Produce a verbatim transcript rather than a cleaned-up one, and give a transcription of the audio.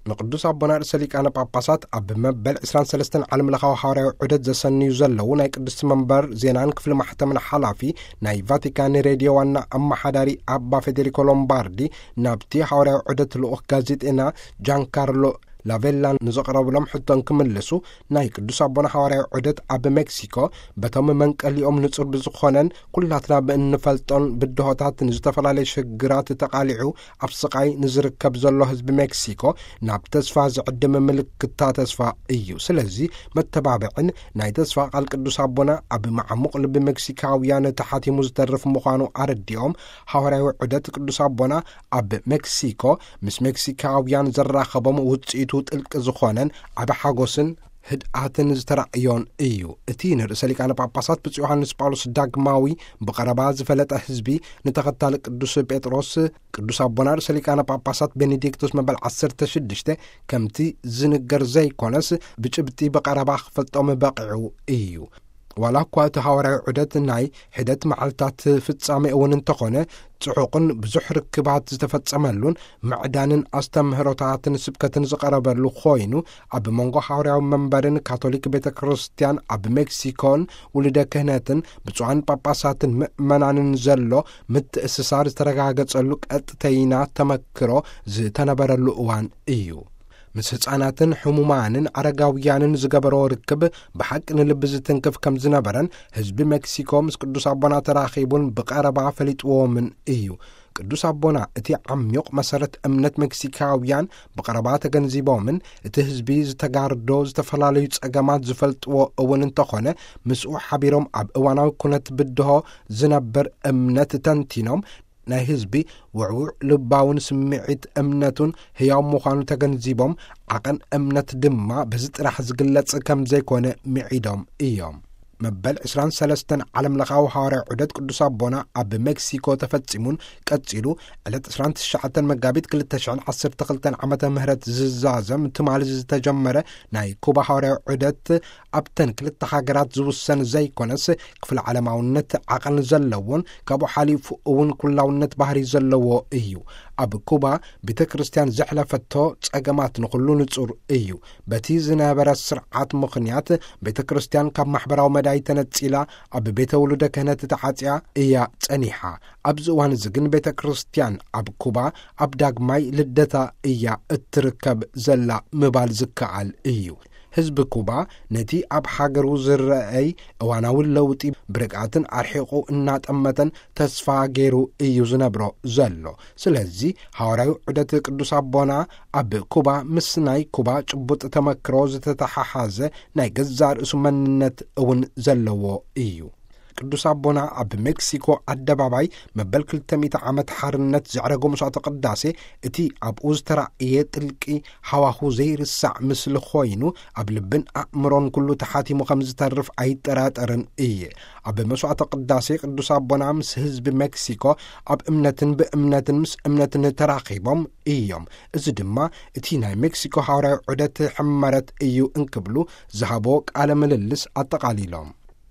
ንቅዱስ አቦና ርእሰ ሊቃነ ጳጳሳት ኣብ መበል عشرين وثلاثين ዓለም ለኻዊ ሓዋርያዊ ዑደት ዘሰንዩ ዘለዉ ናይ ቅድስቲ መንበር ዜናን ክፍሊ ማሕተምን ሓላፊ ናይ ቫቲካን ሬድዮ ዋና ኣመሓዳሪ ኣባ ፌዴሪኮ ሎምባርዲ ናብቲ ሓዋርያዊ ዑደት ልኡኽ ጋዜጤና ጃንካርሎ ላቬላን ንዘቕረብሎም ሕቶን ክምልሱ ናይ ቅዱስ አቦና ሓዋርያዊ ዑደት ኣብ ሜክሲኮ በቶም መንቀሊኦም ንጹር ብዝኾነን ኩላትና ብእንፈልጦን ብድሆታት ንዝተፈላለዩ ሽግራት ተቃሊዑ ኣብ ስቃይ ንዝርከብ ዘሎ ህዝቢ ሜክሲኮ ናብ ተስፋ ዝዕድም ምልክታ ተስፋ እዩ። ስለዚ መተባብዕን ናይ ተስፋ ቃል ቅዱስ አቦና ኣብ ማዕሙቕ ልቢ ሜክሲካውያን ተሓቲሙ ዝተርፍ ምዃኑ ኣረዲኦም ሓዋርያዊ ዑደት ቅዱስ አቦና ኣብ ሜክሲኮ ምስ ሜክሲካውያን ዘራኸቦም ውፅኢቱ ጥልቅ ዝኾነን ዓብ ሓጎስን ህድኣትን ዝተራእዮን እዩ። እቲ ንርእሰ ሊቃነ ጳጳሳት ብፁዕ ዮሐንስ ጳውሎስ ዳግማዊ ብቐረባ ዝፈለጠ ህዝቢ ንተኸታሊ ቅዱስ ጴጥሮስ ቅዱስ አቦና ርእሰ ሊቃነ ጳጳሳት ቤኔዲክቶስ መበል ዓሰርተ ሽዱሽተ ከምቲ ዝንገር ዘይኮነስ ብጭብጢ በቐረባ ክፈልጦም በቂዑ እዩ። ዋላ እኳ እቲ ሓዋርያዊ ዑደት ናይ ሕደት መዓልታት ፍጻሜ እውን እንተኾነ ጽዑቕን ብዙሕ ርክባት ዝተፈጸመሉን ምዕዳንን ኣስተምህሮታትን ስብከትን ዝቐረበሉ ኮይኑ ኣብ መንጎ ሓዋርያዊ መንበርን ካቶሊክ ቤተ ክርስቲያን ኣብ ሜክሲኮን ውልደ ክህነትን ብፁዓን ጳጳሳትን ምእመናንን ዘሎ ምትእስሳር ዝተረጋገጸሉ ቀጥተይና ተመክሮ ዝተነበረሉ እዋን እዩ። ምስ ህፃናትን ሕሙማንን አረጋውያንን ዝገበሮ ርክብ ብሓቂ ንልቢ ዝትንክፍ ከም ዝነበረን ህዝቢ ሜክሲኮ ምስ ቅዱስ አቦና ተራኺቡን ብቐረባ ፈሊጥዎምን እዩ። ቅዱስ አቦና እቲ ዓሚቕ መሰረት እምነት ሜክሲካውያን ብቐረባ ተገንዚቦምን እቲ ህዝቢ ዝተጋርዶ ዝተፈላለዩ ጸገማት ዝፈልጥዎ እውን እንተኾነ ምስኡ ሓቢሮም ኣብ እዋናዊ ኩነት ብድሆ ዝነብር እምነት ተንቲኖም ናይ ህዝቢ ውዕውዕ ልባውን ስምዒት እምነቱን ህያው ምዃኑ ተገንዚቦም ዓቐን እምነት ድማ በዚ ጥራሕ ዝግለጽ ከም ዘይኮነ ሚዒዶም እዮም። መበል عشرين وثلاثين ዓለም ለኻዊ ሓዋርያዊ ዑደት ቅዱስ አቦና ኣብ ሜክሲኮ ተፈጺሙን ቀጺሉ ዕለት عشرين وتسعة መጋቢት ሁለት ሺህ ዓሰርተ ክልተ ዓመተ ምህረት ዝዛዘም ትማል ዝተጀመረ ናይ ኩባ ሓዋርያዊ ዑደት ኣብተን ክልተ ሃገራት ዝውሰን ዘይኮነስ ክፍለ ዓለማውነት ዓቐን ዘለዎን ካብኡ ሓሊፉ እውን ኩላውነት ባህሪ ዘለዎ እዩ። ኣብ ኩባ ቤተ ክርስቲያን ዘሕለፈቶ ጸገማት ንኹሉ ንጹር እዩ። በቲ ዝነበረ ስርዓት ምኽንያት ቤተ ክርስቲያን ካብ ማሕበራዊ መዳይ ተነጺላ ኣብ ቤተ ውሉደ ክህነት ተዓጽያ እያ ጸኒሓ። ኣብዚ እዋን እዚ ግን ቤተ ክርስቲያን ኣብ ኩባ ኣብ ዳግማይ ልደታ እያ እትርከብ ዘላ ምባል ዝከኣል እዩ። ህዝቢ ኩባ ነቲ ኣብ ሃገሩ ዝረአይ እዋናዊ ለውጢ ብርግኣትን ኣርሒቑ እናጠመተን ተስፋ ገይሩ እዩ ዝነብሮ ዘሎ። ስለዚ ሓዋርያዊ ዑደት ቅዱስ አቦና ኣብ ኩባ ምስ ናይ ኩባ ጭቡጥ ተመክሮ ዝተተሓሓዘ ናይ ገዛ ርእሱ መንነት እውን ዘለዎ እዩ። ቅዱስ አቦና ኣብ ሜክሲኮ ኣደባባይ መበል ክልተ ሚእቲ ዓመት ሓርነት ዘዕረጎ መስዋዕተ ቅዳሴ እቲ ኣብኡ ዝተራእየ ጥልቂ ሃዋሁ ዘይርሳዕ ምስሊ ኮይኑ ኣብ ልብን ኣእምሮን ኩሉ ተሓቲሙ ከም ዝተርፍ ኣይጠራጠርን እየ። ኣብ መስዋዕተ ቅዳሴ ቅዱስ አቦና ምስ ህዝቢ ሜክሲኮ ኣብ እምነትን ብእምነትን ምስ እምነትን ተራኺቦም እዮም። እዚ ድማ እቲ ናይ ሜክሲኮ ሓዋርያዊ ዑደት ሕመረት እዩ እንክብሉ ዝሃቦ ቃለ ምልልስ ኣጠቓሊሎም